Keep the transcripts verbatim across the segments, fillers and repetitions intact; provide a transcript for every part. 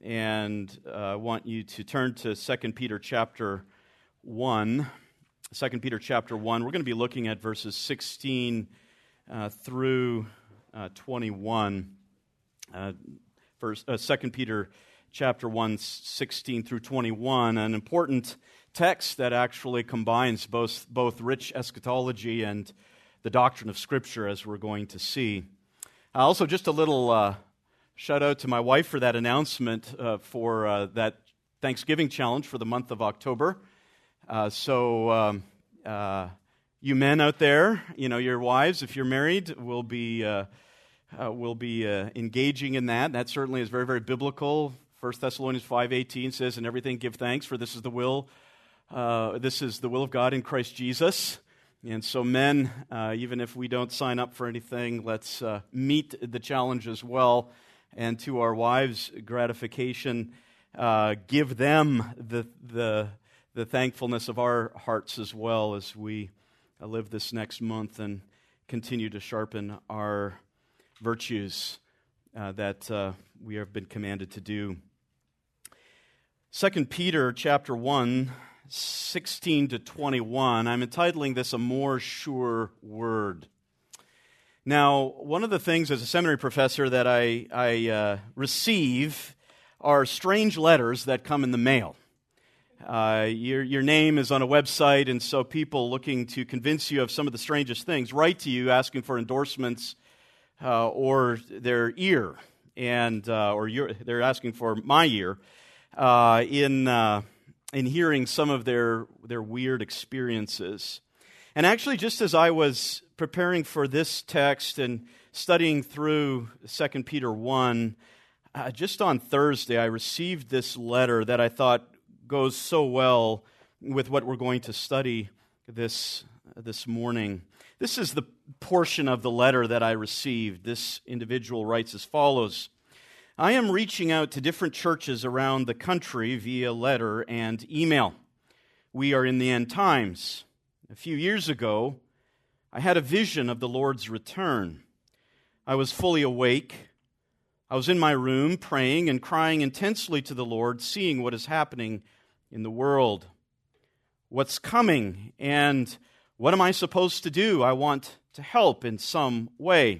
and uh, I want you to turn to Second Peter chapter one. Second Peter chapter one. We're going to be looking at verses sixteen uh, through uh, twenty-one. Uh, first, uh, Second Peter chapter one, sixteen through twenty-one, an important text that actually combines both both rich eschatology and the doctrine of Scripture, as we're going to see. Uh, also, just a little uh, shout out to my wife for that announcement uh, for uh, that Thanksgiving challenge for the month of October. Uh, so, um, uh, you men out there, you know, your wives, if you're married, will be uh, uh, will be uh, engaging in that. That certainly is very, very biblical. First Thessalonians five eighteen says, "In everything give thanks, for this is the will, uh, this is the will of God in Christ Jesus." And so, men, uh, even if we don't sign up for anything, let's uh, meet the challenge as well. And to our wives' gratification, uh, give them the the the thankfulness of our hearts as well as we uh, live this next month and continue to sharpen our virtues uh, that uh, we have been commanded to do. Second Peter chapter one, sixteen to twenty-one. I'm entitling this "A More Sure Word." Now, one of the things as a seminary professor that I, I uh, receive are strange letters that come in the mail. Uh, your, your name is on a website, and so people looking to convince you of some of the strangest things write to you asking for endorsements uh, or their ear, and uh, or your, they're asking for my ear uh, in uh, in hearing some of their their weird experiences. And actually, just as I was preparing for this text and studying through Second Peter one, uh, just on Thursday, I received this letter that I thought goes so well with what we're going to study this, this morning. This is the portion of the letter that I received. This individual writes as follows: "I am reaching out to different churches around the country via letter and email. We are in the end times. A few years ago, I had a vision of the Lord's return. I was fully awake. I was in my room praying and crying intensely to the Lord, seeing what is happening in the world. What's coming, and what am I supposed to do? I want to help in some way.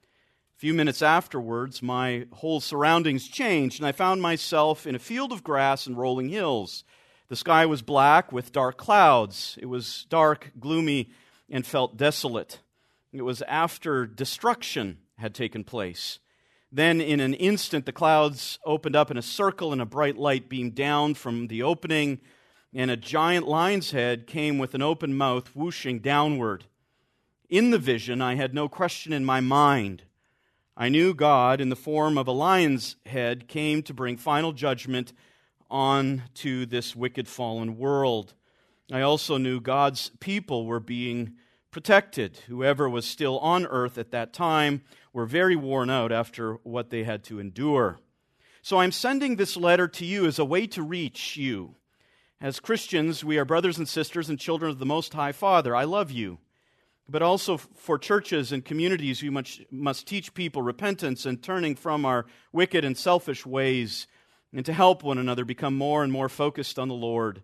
A few minutes afterwards, my whole surroundings changed, and I found myself in a field of grass and rolling hills. The sky was black with dark clouds. It was dark, gloomy, and felt desolate. It was after destruction had taken place. Then in an instant the clouds opened up in a circle and a bright light beamed down from the opening, and a giant lion's head came with an open mouth whooshing downward. In the vision I had no question in my mind. I knew God in the form of a lion's head came to bring final judgment on to this wicked fallen world. I also knew God's people were being protected. Whoever was still on earth at that time were very worn out after what they had to endure. So I'm sending this letter to you as a way to reach you. As Christians, we are brothers and sisters and children of the Most High Father. I love you. But also for churches and communities, we must, must teach people repentance and turning from our wicked and selfish ways, and to help one another become more and more focused on the Lord.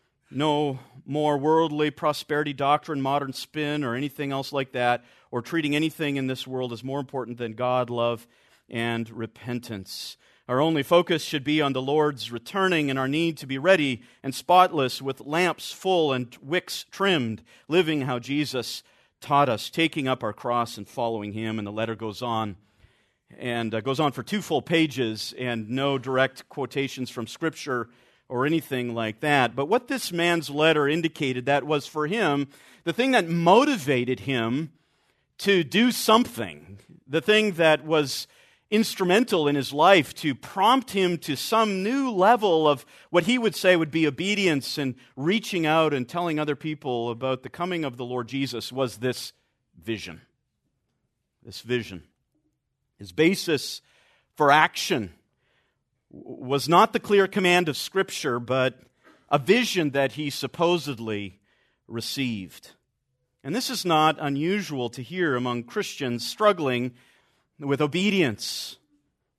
No more worldly prosperity doctrine, modern spin, or anything else like that, or treating anything in this world as more important than God, love, and repentance. Our only focus should be on the Lord's returning and our need to be ready and spotless with lamps full and wicks trimmed, living how Jesus taught us, taking up our cross and following Him. And the letter goes on. And uh, goes on for two full pages and no direct quotations from Scripture or anything like that. But what this man's letter indicated, that was for him, the thing that motivated him to do something, the thing that was instrumental in his life to prompt him to some new level of what he would say would be obedience and reaching out and telling other people about the coming of the Lord Jesus, was this vision. This vision. His basis for action was not the clear command of Scripture, but a vision that he supposedly received. And this is not unusual to hear among Christians struggling with obedience.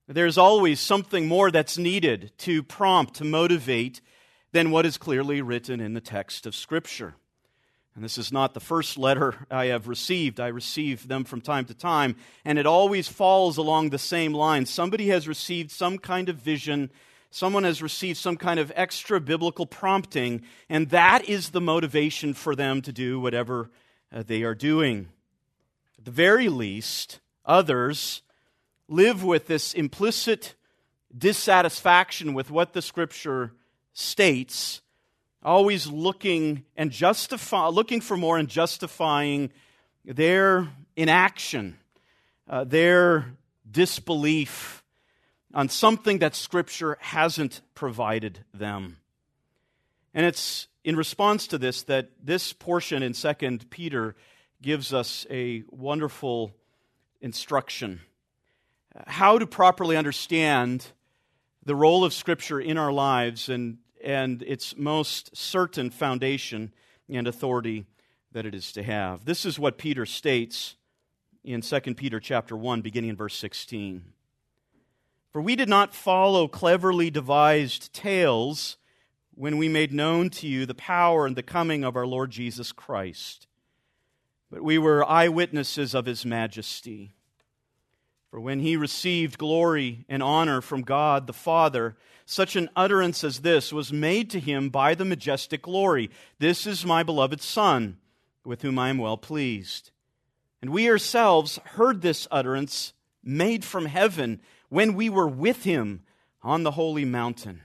There's always something more that's needed to prompt, to motivate, than what is clearly written in the text of Scripture. And this is not the first letter I have received. I receive them from time to time, and it always falls along the same line. Somebody has received some kind of vision, someone has received some kind of extra biblical prompting, and that is the motivation for them to do whatever uh, they are doing. At the very least, others live with this implicit dissatisfaction with what the Scripture states, always looking and justify, looking for more and justifying their inaction, uh, their disbelief on something that Scripture hasn't provided them. And it's in response to this that this portion in Second Peter gives us a wonderful instruction. How to properly understand the role of Scripture in our lives and, and its most certain foundation and authority that it is to have. This is what Peter states in Second Peter chapter one, beginning in verse sixteen. For we did not follow cleverly devised tales when we made known to you the power and the coming of our Lord Jesus Christ, but we were eyewitnesses of His majesty. For when He received glory and honor from God the Father, such an utterance as this was made to Him by the majestic glory. This is my beloved Son, with whom I am well pleased. And we ourselves heard this utterance made from heaven when we were with Him on the holy mountain.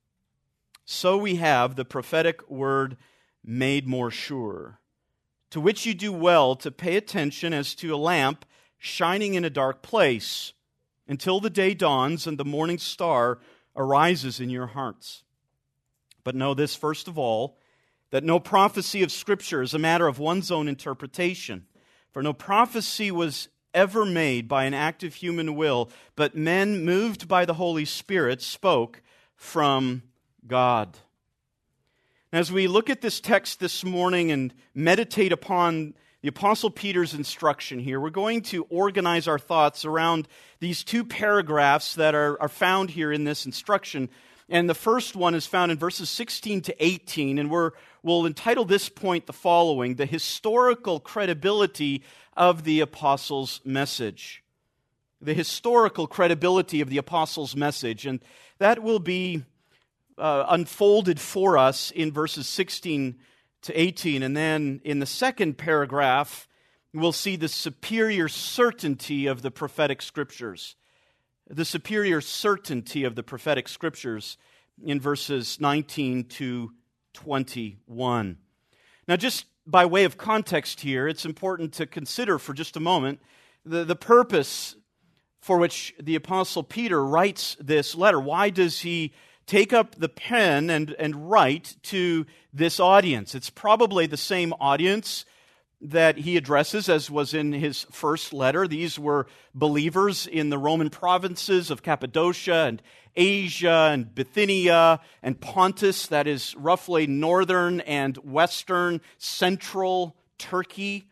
So we have the prophetic word made more sure, to which you do well to pay attention as to a lamp shining in a dark place, until the day dawns and the morning star arises in your hearts. But know this first of all, that no prophecy of Scripture is a matter of one's own interpretation. For no prophecy was ever made by an active human will, but men moved by the Holy Spirit spoke from God. As we look at this text this morning and meditate upon the Apostle Peter's instruction here, we're going to organize our thoughts around these two paragraphs that are, are found here in this instruction. And the first one is found in verses sixteen to eighteen, and we're, we'll entitle this point the following: the historical credibility of the apostles' message. The historical credibility of the apostles' message. And that will be uh, unfolded for us in verses sixteen to eighteen, and then in the second paragraph, we'll see the superior certainty of the prophetic Scriptures. The superior certainty of the prophetic Scriptures in verses nineteen to twenty-one. Now, just by way of context here, it's important to consider for just a moment the, the purpose for which the Apostle Peter writes this letter. Why does he take up the pen and, and write to this audience? It's probably the same audience that he addresses as was in his first letter. These were believers in the Roman provinces of Cappadocia and Asia and Bithynia and Pontus, that is roughly northern and western central Turkey.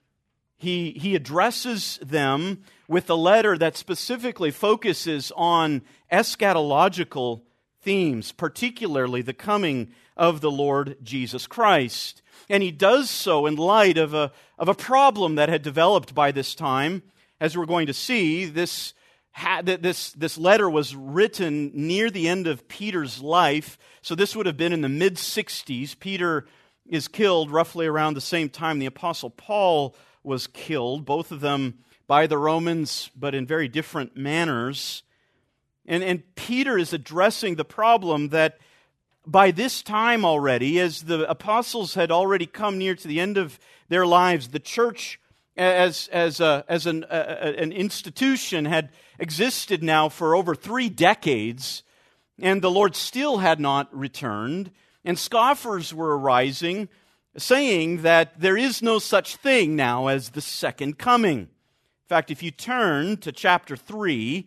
He, he addresses them with a letter that specifically focuses on eschatological themes, particularly the coming of the Lord Jesus Christ. And he does so in light of a, of a problem that had developed by this time. As we're going to see, this, ha, this, this letter was written near the end of Peter's life, so this would have been in the mid-sixties. Peter is killed roughly around the same time the Apostle Paul was killed, both of them by the Romans, but in very different manners. And, and Peter is addressing the problem that by this time already, as the apostles had already come near to the end of their lives, the church as, as, a, as an, a, an institution had existed now for over three decades, and the Lord still had not returned, and scoffers were arising, saying that there is no such thing now as the second coming. In fact, if you turn to chapter three,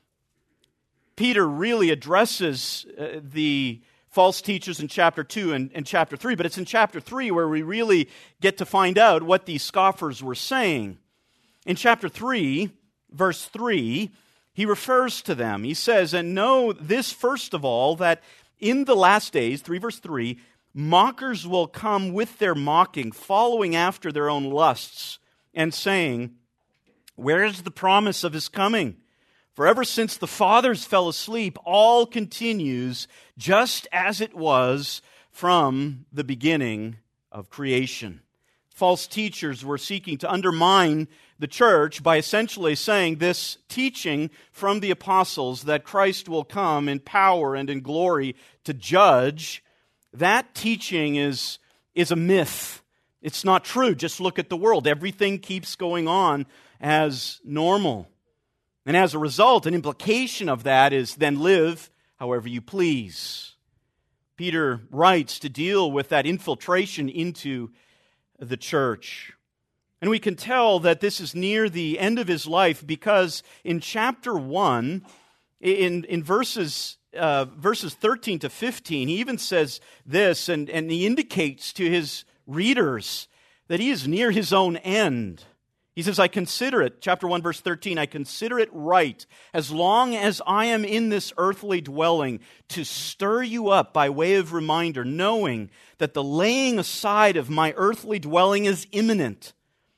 Peter really addresses uh, the false teachers in chapter two and, and chapter three, but it's in chapter three where we really get to find out what these scoffers were saying. In chapter three, verse three, he refers to them. He says, and know this first of all, that in the last days, three verse three, mockers will come with their mocking, following after their own lusts, and saying, where is the promise of his coming? For ever since the fathers fell asleep, all continues just as it was from the beginning of creation. False teachers were seeking to undermine the church by essentially saying this teaching from the apostles that Christ will come in power and in glory to judge. That teaching is, is a myth. It's not true. Just look at the world. Everything keeps going on as normal. And as a result, an implication of that is then live however you please. Peter writes to deal with that infiltration into the church. And we can tell that this is near the end of his life because in chapter one, in, in verses uh, verses thirteen to fifteen, he even says this, and, and he indicates to his readers that he is near his own end. He says, I consider it, chapter one, verse thirteen, I consider it right, as long as I am in this earthly dwelling, to stir you up by way of reminder, knowing that the laying aside of my earthly dwelling is imminent,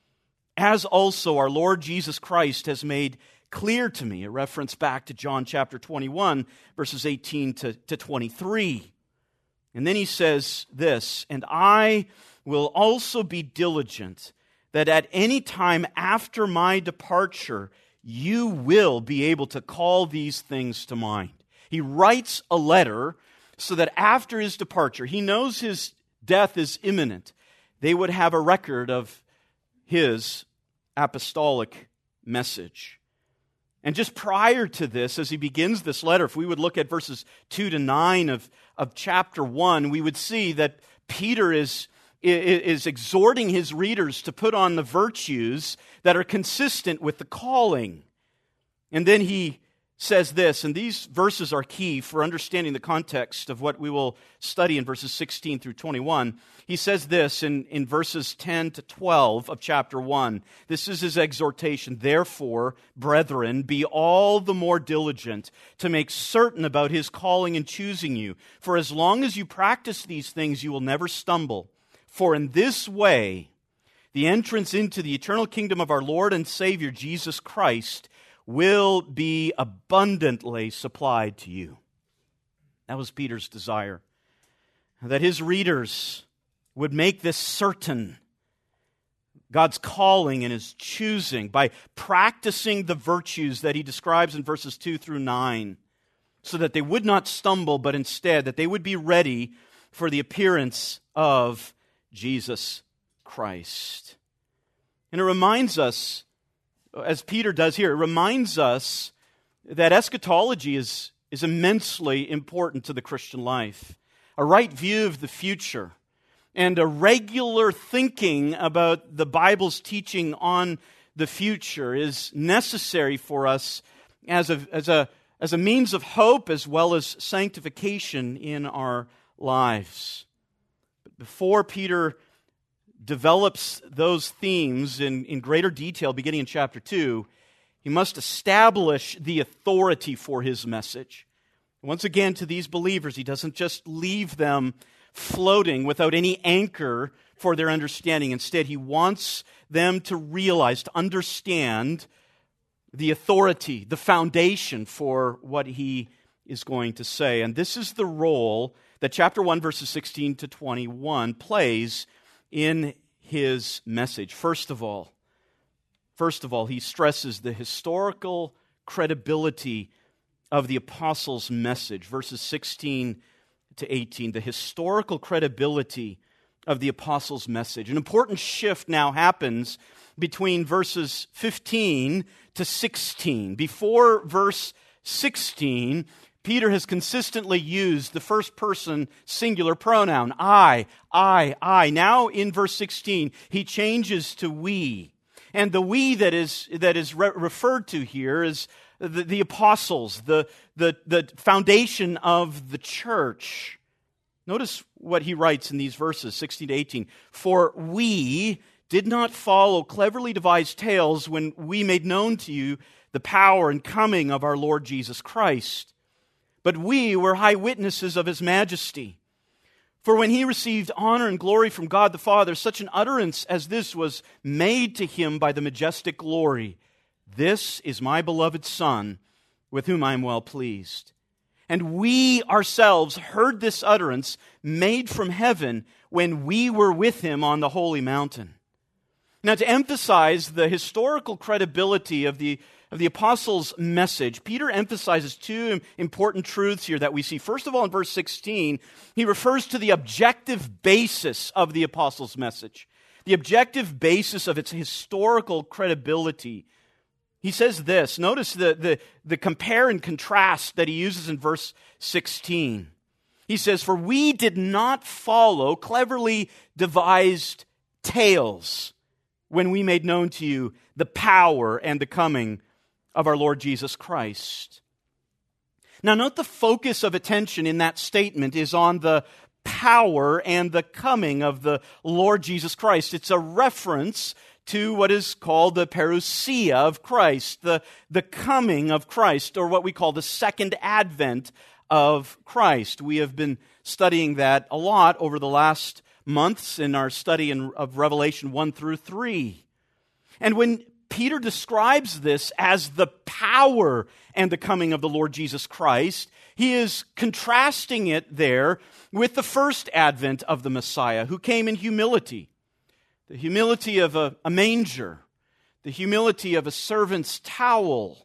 as also our Lord Jesus Christ has made clear to me, a reference back to John chapter twenty-one, verses eighteen to twenty-three. And then he says this, and I will also be diligent that at any time after my departure, you will be able to call these things to mind. He writes a letter so that after his departure, he knows his death is imminent. They would have a record of his apostolic message. And just prior to this, as he begins this letter, if we would look at verses two to nine of, of chapter one, we would see that Peter is is exhorting his readers to put on the virtues that are consistent with the calling. And then he says this, and these verses are key for understanding the context of what we will study in verses sixteen through twenty-one. He says this in, in verses ten to twelve of chapter one. This is his exhortation. Therefore, brethren, be all the more diligent to make certain about his calling and choosing you. For as long as you practice these things, you will never stumble. For in this way, the entrance into the eternal kingdom of our Lord and Savior, Jesus Christ, will be abundantly supplied to you. That was Peter's desire, that his readers would make this certain, God's calling and his choosing, by practicing the virtues that he describes in verses two through nine, so that they would not stumble, but instead that they would be ready for the appearance of Jesus Christ. And it reminds us, as Peter does here, it reminds us that eschatology is, is immensely important to the Christian life. A right view of the future and a regular thinking about the Bible's teaching on the future is necessary for us as a, as a, as a means of hope as well as sanctification in our lives. Before Peter develops those themes in, in greater detail, beginning in chapter two, he must establish the authority for his message. Once again, to these believers, he doesn't just leave them floating without any anchor for their understanding. Instead, he wants them to realize, to understand the authority, the foundation for what he is going to say. And this is the role that chapter one, verses sixteen to twenty-one plays in his message. First of all, first of all, he stresses the historical credibility of the apostles' message. Verses sixteen to eighteen, the historical credibility of the apostles' message. An important shift now happens between verses fifteen to sixteen. Before verse sixteen, Peter has consistently used the first person singular pronoun, I, I, I. Now in verse sixteen, he changes to we. And the we that is that is re- referred to here is the, the apostles, the, the, the foundation of the church. Notice what he writes in these verses, sixteen to eighteen. For we did not follow cleverly devised tales when we made known to you the power and coming of our Lord Jesus Christ. But we were eyewitnesses of his majesty. For when he received honor and glory from God the Father, such an utterance as this was made to him by the majestic glory, "This is my beloved Son, with whom I am well pleased." And we ourselves heard this utterance made from heaven when we were with him on the holy mountain. Now, to emphasize the historical credibility of the, of the apostles' message, Peter emphasizes two important truths here that we see. First of all, in verse sixteen, he refers to the objective basis of the apostles' message, the objective basis of its historical credibility. He says this, notice the, the, the compare and contrast that he uses in verse sixteen. He says, "For we did not follow cleverly devised tales when we made known to you the power and the coming of our Lord Jesus Christ." Now note the focus of attention in that statement is on the power and the coming of the Lord Jesus Christ. It's a reference to what is called the parousia of Christ, the, the coming of Christ, or what we call the second advent of Christ. We have been studying that a lot over the last months in our study in, of Revelation one through three. And when Peter describes this as the power and the coming of the Lord Jesus Christ, he is contrasting it there with the first advent of the Messiah, who came in humility. The humility of a, a manger, the humility of a servant's towel,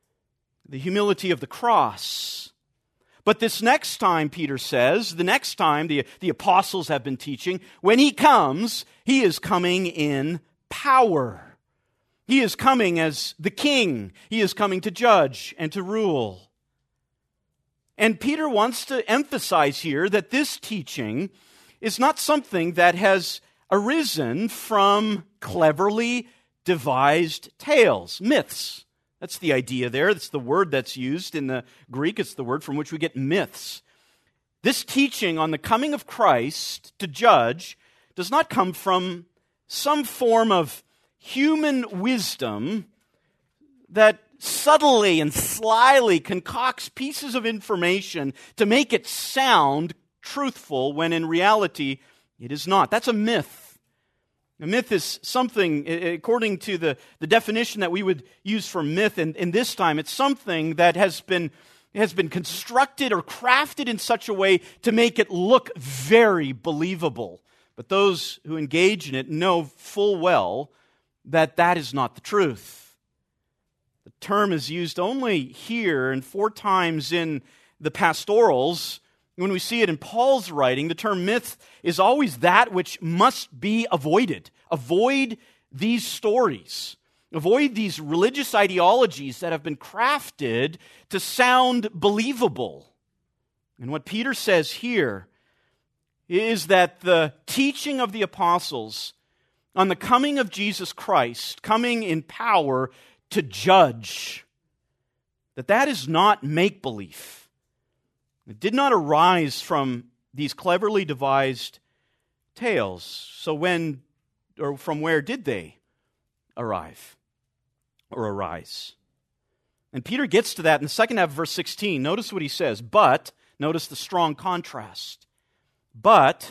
the humility of the cross. But this next time, Peter says, the next time the, the apostles have been teaching, when he comes, he is coming in power. He is coming as the king. He is coming to judge and to rule. And Peter wants to emphasize here that this teaching is not something that has arisen from cleverly devised tales, myths. That's the idea there. That's the word that's used in the Greek. It's the word from which we get myths. This teaching on the coming of Christ to judge does not come from some form of human wisdom that subtly and slyly concocts pieces of information to make it sound truthful when in reality it is not. That's a myth. A myth is something, according to the, the definition that we would use for myth in, in this time, it's something that has been, has been constructed or crafted in such a way to make it look very believable. But those who engage in it know full well that that is not the truth. The term is used only here and four times in the pastorals. When we see it in Paul's writing, the term myth is always that which must be avoided. Avoid these stories. Avoid these religious ideologies that have been crafted to sound believable. And what Peter says here is that the teaching of the apostles on the coming of Jesus Christ, coming in power to judge, that that is not make-believe. It did not arise from these cleverly devised tales. So when, or from where did they arrive or arise? And Peter gets to that in the second half of verse sixteen. Notice what he says. But, notice the strong contrast. But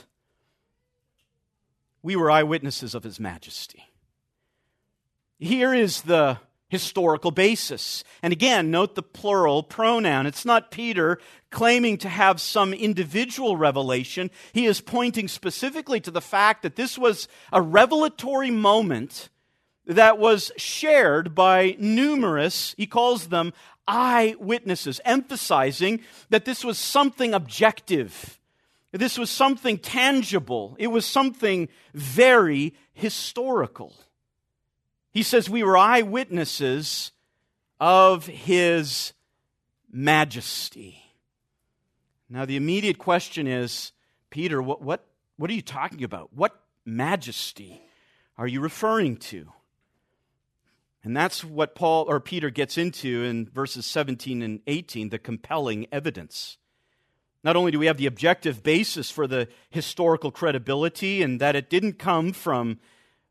we were eyewitnesses of his majesty. Here is the historical basis. And again, note the plural pronoun. It's not Peter claiming to have some individual revelation. He is pointing specifically to the fact that this was a revelatory moment that was shared by numerous, he calls them eyewitnesses, emphasizing that this was something objective. This was something tangible. It was something very historical. He says we were eyewitnesses of his majesty. Now the immediate question is, Peter, what, what, what are you talking about? What majesty are you referring to? And that's what Paul or Peter gets into in verses seventeen and eighteen, the compelling evidence. Not only do we have the objective basis for the historical credibility and that it didn't come from,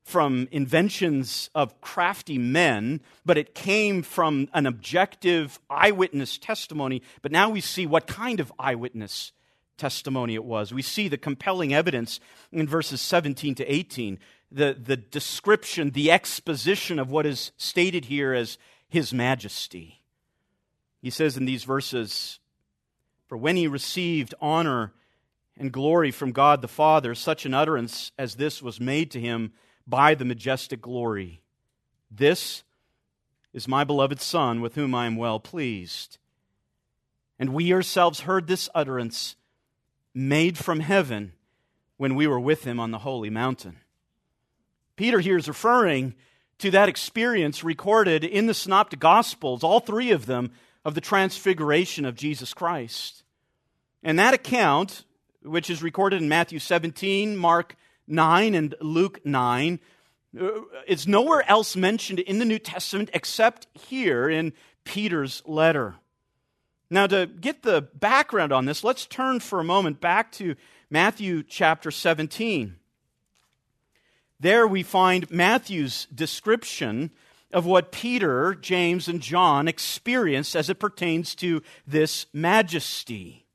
from inventions of crafty men, but it came from an objective eyewitness testimony. But now we see what kind of eyewitness testimony it was. We see the compelling evidence in verses seventeen to eighteen, the, the description, the exposition of what is stated here as His majesty. He says in these verses, "For when He received honor and glory from God the Father, such an utterance as this was made to Him by the majestic glory. This is my beloved Son, with whom I am well pleased. And we ourselves heard this utterance made from heaven when we were with Him on the holy mountain." Peter here is referring to that experience recorded in the Synoptic Gospels, all three of them, of the transfiguration of Jesus Christ. And that account, which is recorded in Matthew seventeen, Mark nine, and Luke nine, is nowhere else mentioned in the New Testament except here in Peter's letter. Now, to get the background on this, let's turn for a moment back to Matthew chapter seventeen. There we find Matthew's description of what Peter, James, and John experienced as it pertains to this majesty.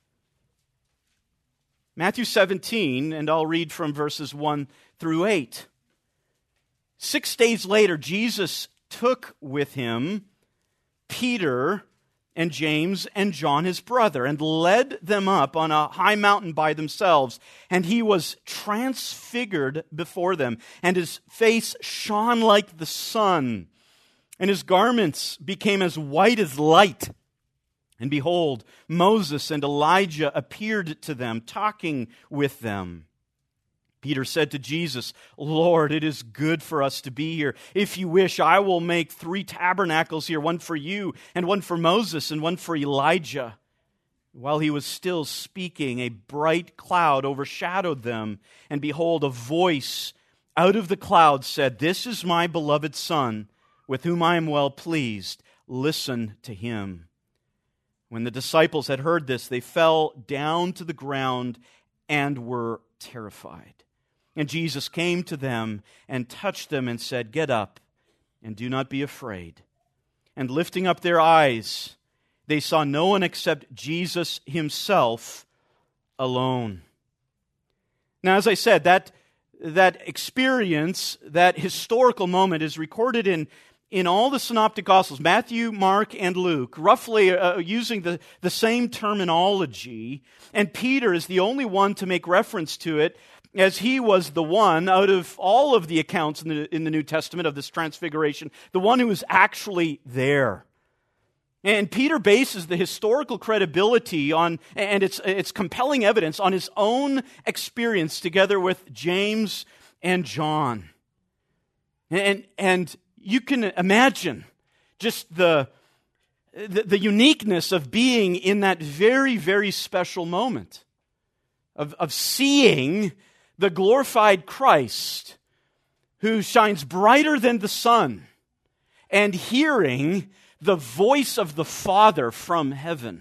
Matthew seventeen, and I'll read from verses one through eight. Six days later, Jesus took with Him Peter and James and John his brother, and led them up on a high mountain by themselves. And He was transfigured before them, and His face shone like the sun, and His garments became as white as light. And behold, Moses and Elijah appeared to them, talking with them. Peter said to Jesus, "Lord, it is good for us to be here. If you wish, I will make three tabernacles here, one for you, and one for Moses, and one for Elijah." While he was still speaking, a bright cloud overshadowed them, and behold, a voice out of the cloud said, "This is my beloved Son, with whom I am well pleased. Listen to Him." When the disciples had heard this, they fell down to the ground and were terrified. And Jesus came to them and touched them and said, "Get up and do not be afraid." And lifting up their eyes, they saw no one except Jesus Himself alone. Now, as I said, that, that experience, that historical moment is recorded in, in all the Synoptic Gospels, Matthew, Mark, and Luke, roughly uh, using the, the same terminology. And Peter is the only one to make reference to it, as he was the one out of all of the accounts in the, in the New Testament of this transfiguration, the one who was actually there. And Peter bases the historical credibility on, and its, its compelling evidence on his own experience together with James and John. And, and you can imagine just the, the, the uniqueness of being in that very, very special moment of, of seeing the glorified Christ who shines brighter than the sun, and hearing the voice of the Father from heaven.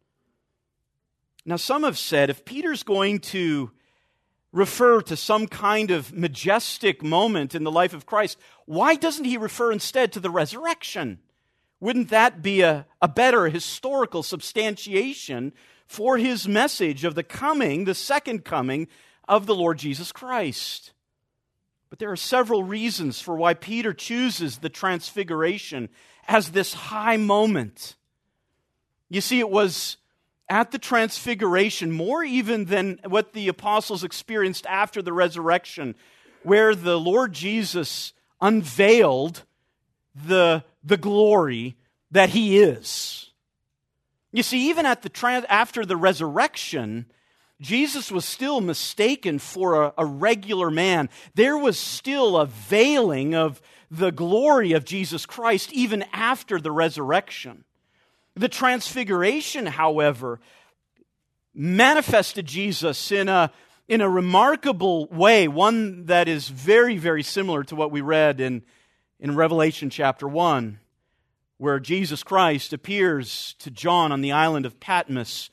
Now, some have said if Peter's going to refer to some kind of majestic moment in the life of Christ, why doesn't he refer instead to the resurrection? Wouldn't that be a, a better historical substantiation for his message of the coming, the second coming of the Lord Jesus Christ? But there are several reasons for why Peter chooses the transfiguration as this high moment. You see, it was at the transfiguration, more even than what the apostles experienced after the resurrection, where the Lord Jesus unveiled the, the glory that He is. You see, even at the trans- after the resurrection, Jesus was still mistaken for a, a regular man. There was still a veiling of the glory of Jesus Christ even after the resurrection. The transfiguration, however, manifested Jesus in a, in a remarkable way, one that is very, very similar to what we read in, in Revelation chapter one, where Jesus Christ appears to John on the island of Patmos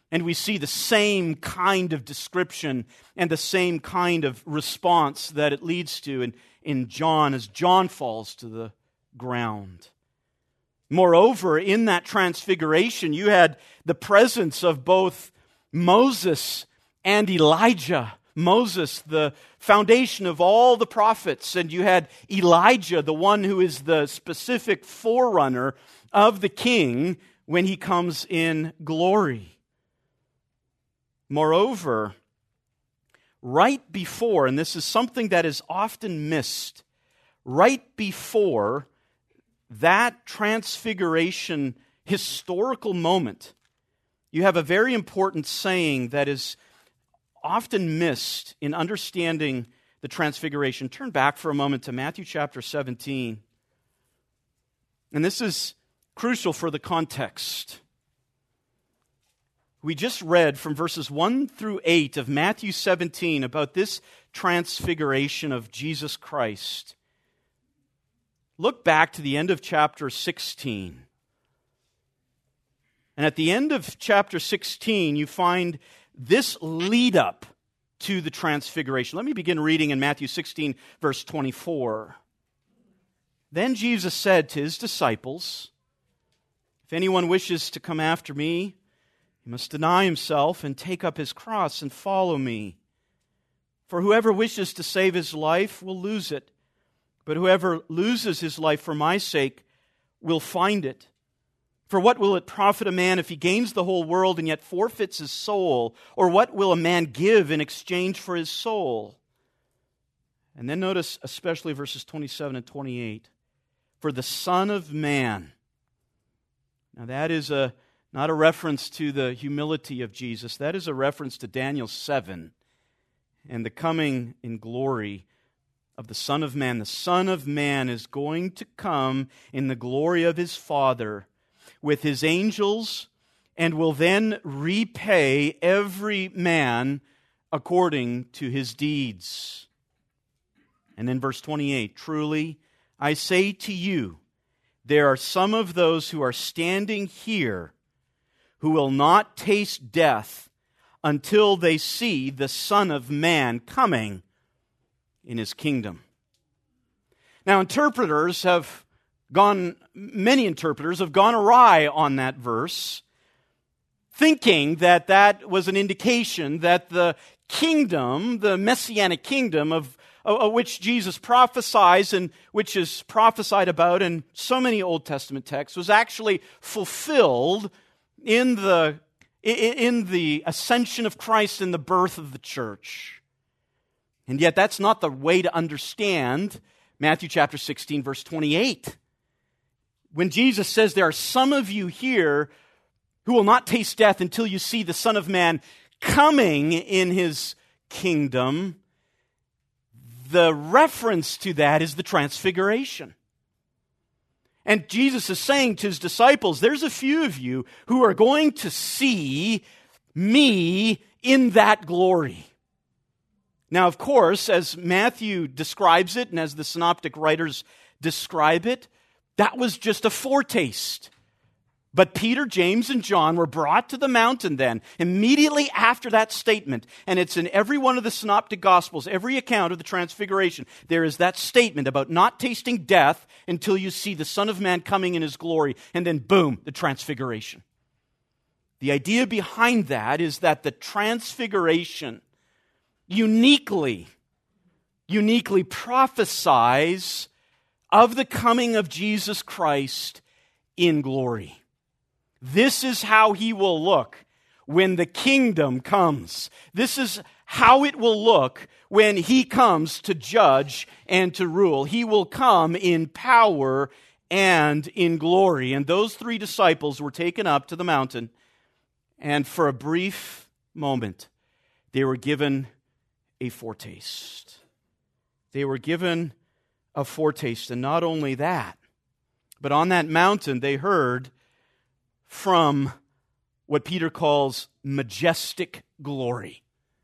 And we see the same kind of description and the same kind of response that it leads to in, in John as John falls to the ground. Moreover, in that transfiguration, you had the presence of both Moses and Elijah. Moses, the foundation of all the prophets, and you had Elijah, the one who is the specific forerunner of the king when he comes in glory. Moreover, right before, and this is something that is often missed, right before that transfiguration historical moment, you have a very important saying that is often missed in understanding the transfiguration. Turn back for a moment to Matthew chapter seventeen. And this is crucial for the context. We just read from verses one through eight of Matthew seventeen about this transfiguration of Jesus Christ. Look back to the end of chapter sixteen. And at the end of chapter sixteen, you find this lead up to the transfiguration. Let me begin reading in Matthew sixteen, verse twenty-four. Then Jesus said to his disciples, "If anyone wishes to come after me, he must deny himself and take up his cross and follow me. For whoever wishes to save his life will lose it, but whoever loses his life for my sake will find it. For what will it profit a man if he gains the whole world and yet forfeits his soul? Or what will a man give in exchange for his soul?" And then notice especially verses twenty-seven and twenty-eight. For the Son of Man. Now that is a not a reference to the humility of Jesus. That is a reference to Daniel seven and the coming in glory of the Son of Man. The Son of Man is going to come in the glory of his Father with his angels, and will then repay every man according to his deeds. And then verse twenty-eight, truly I say to you, there are some of those who are standing here who will not taste death until they see the Son of Man coming in his kingdom. Now, interpreters have gone, many interpreters have gone awry on that verse, thinking that that was an indication that the kingdom, the messianic kingdom of, of which Jesus prophesies and which is prophesied about in so many Old Testament texts, was actually fulfilled in the, in the ascension of Christ and the birth of the church. And yet that's not the way to understand Matthew chapter sixteen, verse twenty-eight. When Jesus says, there are some of you here who will not taste death until you see the Son of Man coming in his kingdom, the reference to that is the transfiguration. And Jesus is saying to his disciples, there's a few of you who are going to see me in that glory. Now, of course, as Matthew describes it and as the synoptic writers describe it, that was just a foretaste. But Peter, James, and John were brought to the mountain then, immediately after that statement. And it's in every one of the synoptic gospels, every account of the transfiguration. There is that statement about not tasting death until you see the Son of Man coming in his glory. And then boom, the transfiguration. The idea behind that is that the transfiguration uniquely, uniquely prophesies of the coming of Jesus Christ in glory. This is how he will look when the kingdom comes. This is how it will look when he comes to judge and to rule. He will come in power and in glory. And those three disciples were taken up to the mountain, and for a brief moment, they were given a foretaste. They were given a foretaste. And not only that, but on that mountain they heard from what Peter calls majestic glory.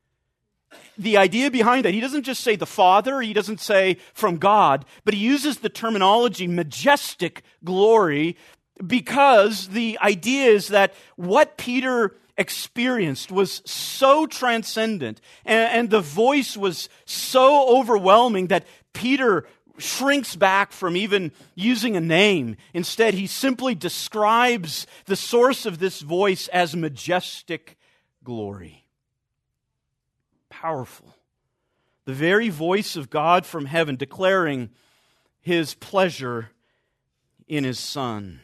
The idea behind that, he doesn't just say the Father, he doesn't say from God, but he uses the terminology majestic glory because the idea is that what Peter experienced was so transcendent, and, and the voice was so overwhelming that Peter shrinks back from even using a name. Instead, he simply describes the source of this voice as majestic glory. Powerful. The very voice of God from heaven declaring His pleasure in His Son.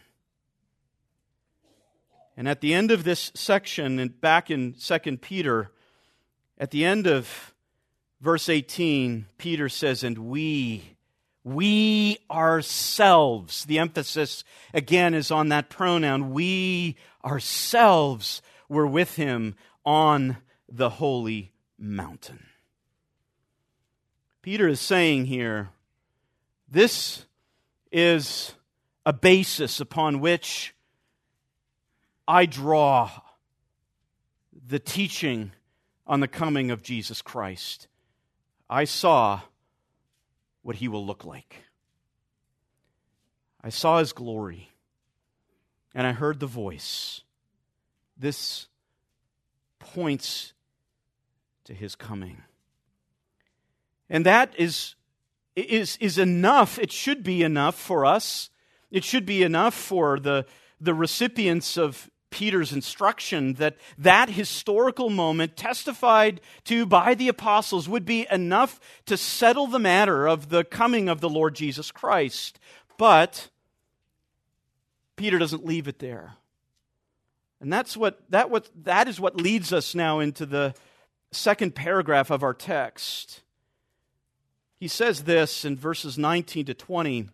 And at the end of this section, and back in Second Peter, at the end of verse eighteen, Peter says, and we, we ourselves, the emphasis again is on that pronoun, we ourselves were with Him on the holy mountain. Peter is saying here, this is a basis upon which I draw the teaching on the coming of Jesus Christ. I saw what He will look like. I saw His glory, and I heard the voice. This points to His coming. And that is, is, is enough. It should be enough for us. It should be enough for the, the recipients of Peter's instruction that that historical moment testified to by the apostles would be enough to settle the matter of the coming of the Lord Jesus Christ. But Peter doesn't leave it there. And that's what that what that is what leads us now into the second paragraph of our text. He says this in verses nineteen to twenty.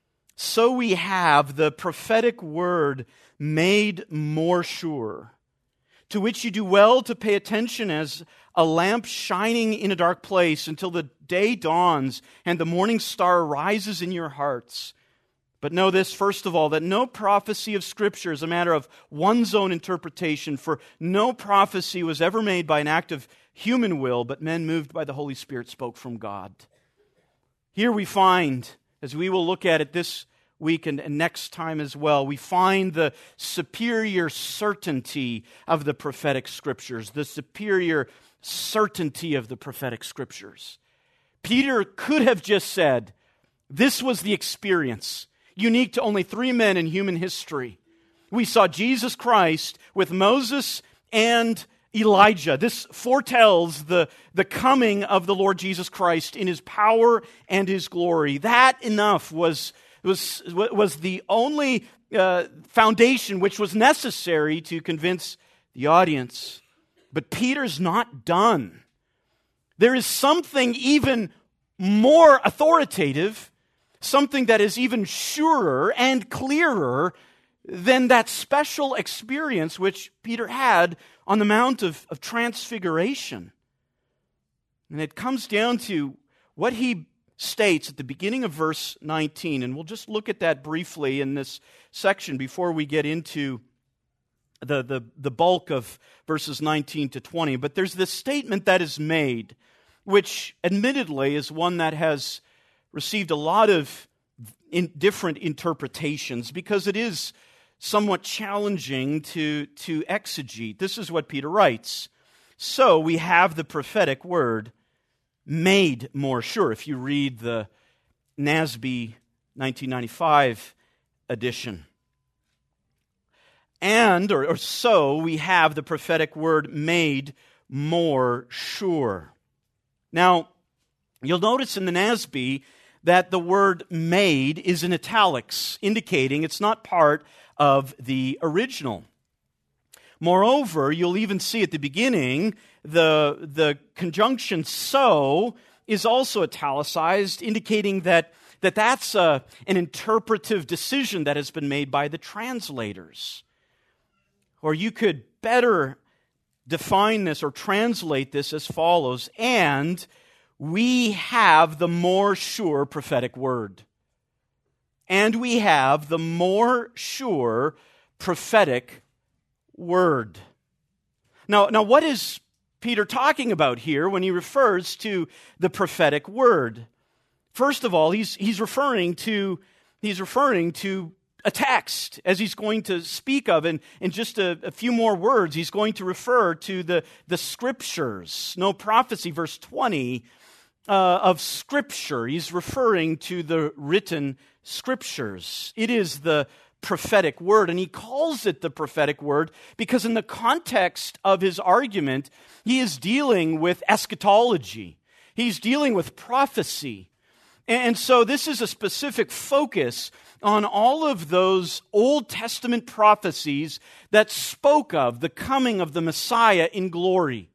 So we have the prophetic word made more sure, to which you do well to pay attention as a lamp shining in a dark place until the day dawns and the morning star rises in your hearts. But know this, first of all, that no prophecy of Scripture is a matter of one's own interpretation, for no prophecy was ever made by an act of human will, but men moved by the Holy Spirit spoke from God. Here we find, as we will look at it this week and, and next time as well, we find the superior certainty of the prophetic Scriptures, the superior certainty of the prophetic Scriptures. Peter could have just said, this was the experience, unique to only three men in human history. We saw Jesus Christ with Moses and Elijah. This foretells the, the coming of the Lord Jesus Christ in His power and His glory. That enough was, was, was the only uh, foundation which was necessary to convince the audience. But Peter's not done. There is something even more authoritative, something that is even surer and clearer than that special experience which Peter had on the Mount of, of Transfiguration. And it comes down to what he states at the beginning of verse nineteen, and we'll just look at that briefly in this section before we get into the, the, the bulk of verses nineteen to twenty. But there's this statement that is made, which admittedly is one that has received a lot of in different interpretations because it is somewhat challenging to, to exegete. This is what Peter writes. So we have the prophetic word made more sure. If you read the N A S B nineteen ninety-five edition. And, or, or so, we have the prophetic word made more sure. Now, you'll notice in the N A S B that the word made is in italics, indicating it's not part of the original. Moreover, you'll even see at the beginning, the, the conjunction so is also italicized, indicating that, that that's a, an interpretive decision that has been made by the translators. Or you could better define this or translate this as follows, and we have the more sure prophetic word. And we have the more sure prophetic word. Now, now, what is Peter talking about here when he refers to the prophetic word? First of all, he's, he's referring to, he's referring to a text, as he's going to speak of. And in just a, a few more words, he's going to refer to the, the Scriptures. No prophecy, verse twenty, uh, of Scripture. He's referring to the written Scriptures. It is the prophetic word, and he calls it the prophetic word because in the context of his argument, he is dealing with eschatology. He's dealing with prophecy. And so this is a specific focus on all of those Old Testament prophecies that spoke of the coming of the Messiah in glory.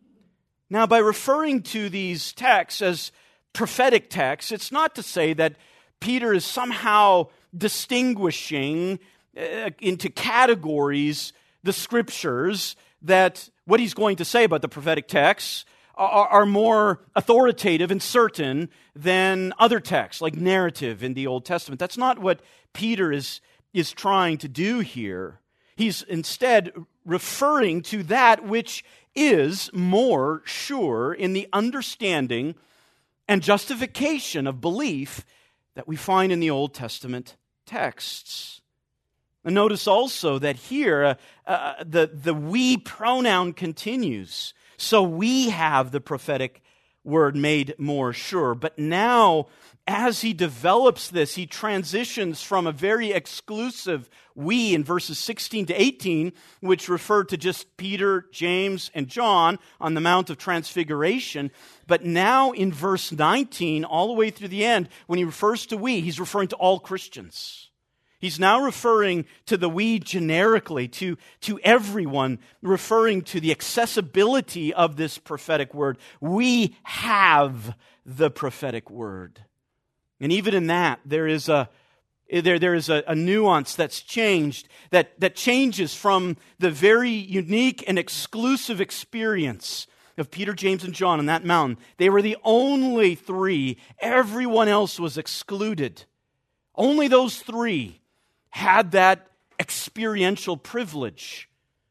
Now, by referring to these texts as prophetic texts, it's not to say that Peter is somehow distinguishing uh, into categories the Scriptures, that what he's going to say about the prophetic texts are, are more authoritative and certain than other texts, like narrative in the Old Testament. That's not what Peter is, is trying to do here. He's instead referring to that which is more sure in the understanding and justification of belief that we find in the Old Testament texts. And notice also that here uh, uh, the, the we pronoun continues. So we have the prophetic word made more sure. But now, as he develops this, he transitions from a very exclusive we in verses sixteen to eighteen, which refer to just Peter, James, and John on the Mount of Transfiguration. But now in verse nineteen, all the way through the end, when he refers to we, he's referring to all Christians. He's now referring to the we generically, to, to everyone, referring to the accessibility of this prophetic word. We have the prophetic word. And even in that, there is a there, there is a, a nuance that's changed, that, that changes from the very unique and exclusive experience of Peter, James, and John on that mountain. They were the only three. Everyone else was excluded. Only those three had that experiential privilege.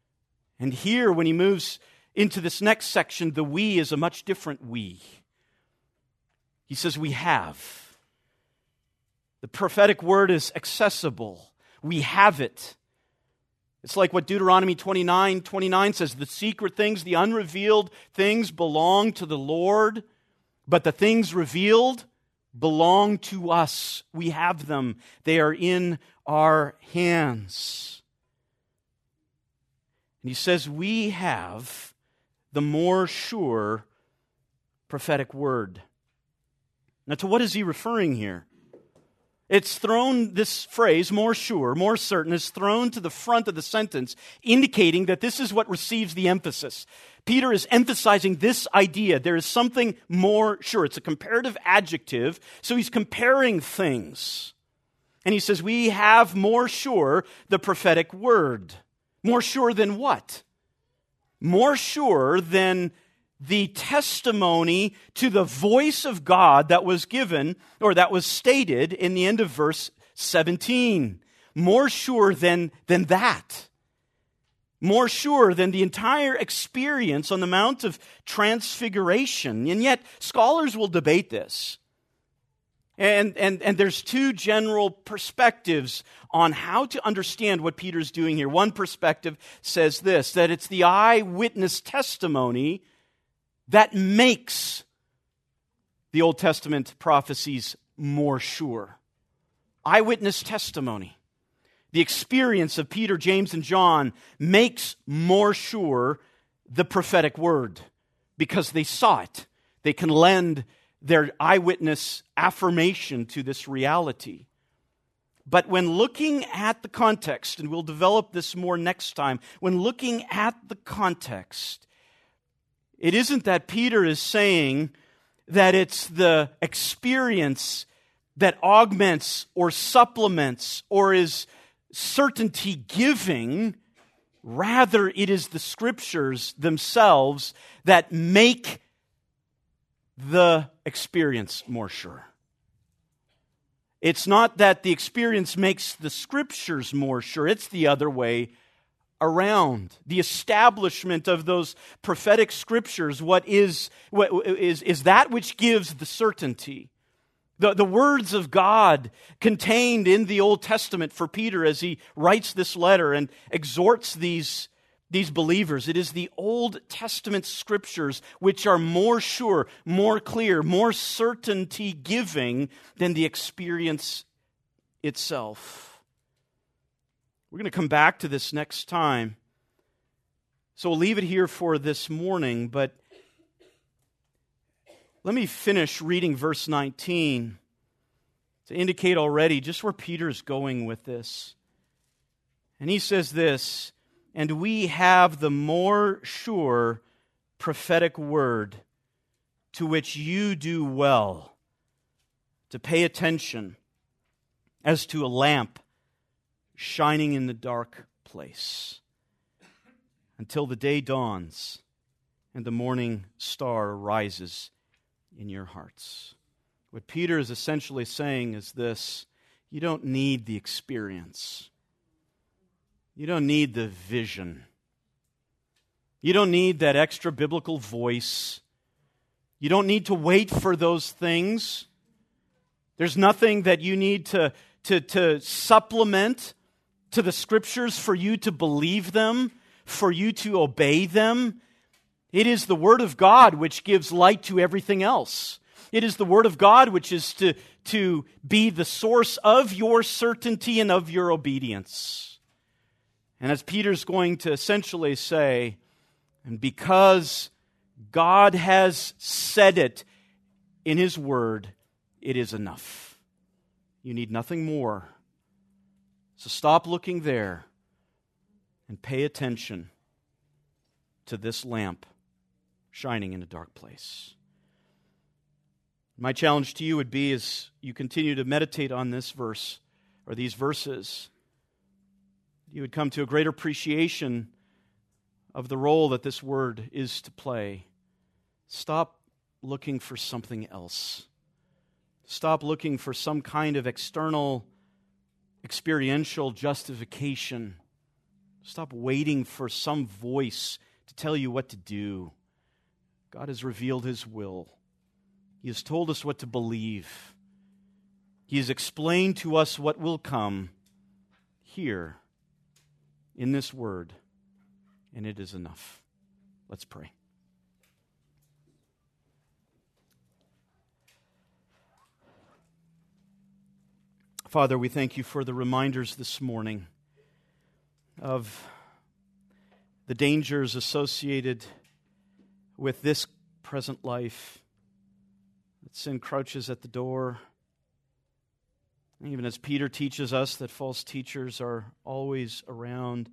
And here, when he moves into this next section, the we is a much different we. He says, we have. The prophetic word is accessible. We have it. It's like what Deuteronomy twenty-nine twenty-nine says, the secret things, the unrevealed things belong to the Lord, but the things revealed belong to us. We have them. They are in our hands. And he says, we have the more sure prophetic word. Now, to what is he referring here? It's thrown, this phrase, more sure, more certain, is thrown to the front of the sentence, indicating that this is what receives the emphasis. Peter is emphasizing this idea. There is something more sure. It's a comparative adjective, so he's comparing things. And he says, we have more sure the prophetic word. More sure than what? More sure than the testimony to the voice of God that was given, or that was stated in the end of verse seventeen. More sure than, than that. More sure than the entire experience on the Mount of Transfiguration. And yet, scholars will debate this. And, and, and there's two general perspectives on how to understand what Peter's doing here. One perspective says this, that it's the eyewitness testimony that makes the Old Testament prophecies more sure. Eyewitness testimony. The experience of Peter, James, and John makes more sure the prophetic word because they saw it. They can lend their eyewitness affirmation to this reality. But when looking at the context, and we'll develop this more next time, when looking at the context, it isn't that Peter is saying that it's the experience that augments or supplements or is certainty giving. Rather, it is the Scriptures themselves that make the experience more sure. It's not that the experience makes the Scriptures more sure. It's the other way around. The establishment of those prophetic Scriptures, what is, what is, is that which gives the certainty. The, the words of God contained in the Old Testament for Peter as he writes this letter and exhorts these, these believers. It is the Old Testament scriptures which are more sure, more clear, more certainty-giving than the experience itself. We're going to come back to this next time. So we'll leave it here for this morning, but let me finish reading verse nineteen to indicate already just where Peter's going with this. And he says this, "And we have the more sure prophetic word, to which you do well to pay attention as to a lamp shining in the dark place, until the day dawns and the morning star rises in your hearts." What Peter is essentially saying is this: you don't need the experience. You don't need the vision. You don't need that extra biblical voice. You don't need to wait for those things. There's nothing that you need to, to, to supplement to the Scriptures for you to believe them, for you to obey them. It is the Word of God which gives light to everything else. It is the Word of God which is to, to be the source of your certainty and of your obedience. And as Peter's going to essentially say, and because God has said it in His Word, it is enough. You need nothing more. So stop looking there and pay attention to this lamp shining in a dark place. My challenge to you would be, as you continue to meditate on this verse, or these verses, you would come to a greater appreciation of the role that this word is to play. Stop looking for something else. Stop looking for some kind of external, experiential justification. Stop waiting for some voice to tell you what to do. God has revealed His will. He has told us what to believe. He has explained to us what will come here in this word, and it is enough. Let's pray. Father, we thank You for the reminders this morning of the dangers associated with this present life. That sin crouches at the door. Even as Peter teaches us that false teachers are always around,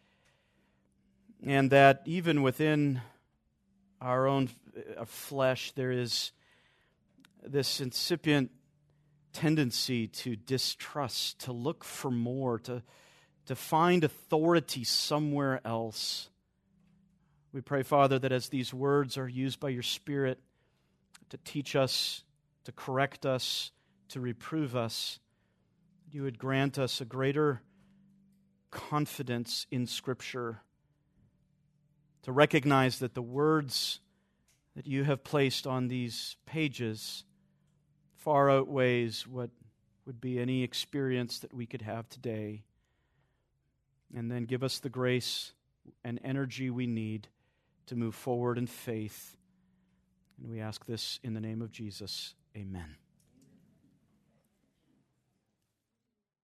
and that even within our own flesh there is this incipient tendency to distrust, to look for more, to, to find authority somewhere else. We pray, Father, that as these words are used by Your Spirit to teach us, to correct us, to reprove us, You would grant us a greater confidence in Scripture, to recognize that the words that You have placed on these pages far outweighs what would be any experience that we could have today. And then give us the grace and energy we need to move forward in faith. And we ask this in the name of Jesus. Amen.